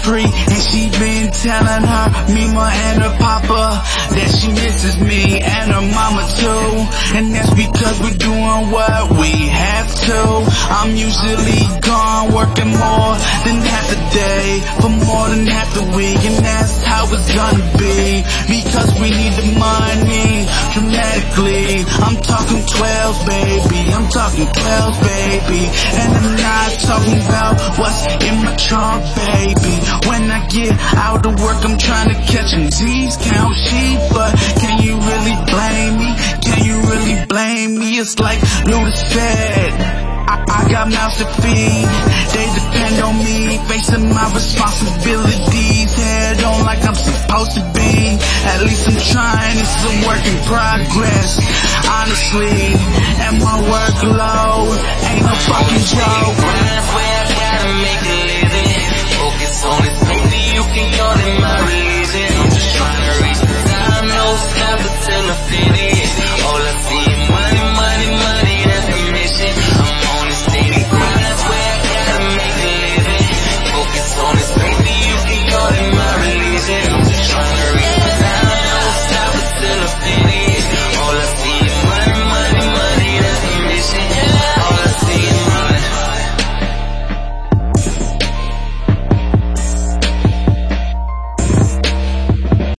street, and she been telling her mama and her papa that she misses me and her mama too. And that's because we're doing what we have to. I'm usually gone working more than half the day for more than half the week, and that's how it's gonna be because we need the money dramatically. I'm talking 12, baby, I'm talking 12, baby, and I'm not talking about what's in my trunk, baby. When I get out of work, I'm trying to catch some Z's, count sheep, but can you really blame me? Can you really blame me? It's like Luda said, I got mouths to feed, they depend on me, facing my responsibilities head on like I'm supposed to be. At least I'm trying, it's a work in progress, honestly, and my workload ain't no fucking joke. That's where I gotta make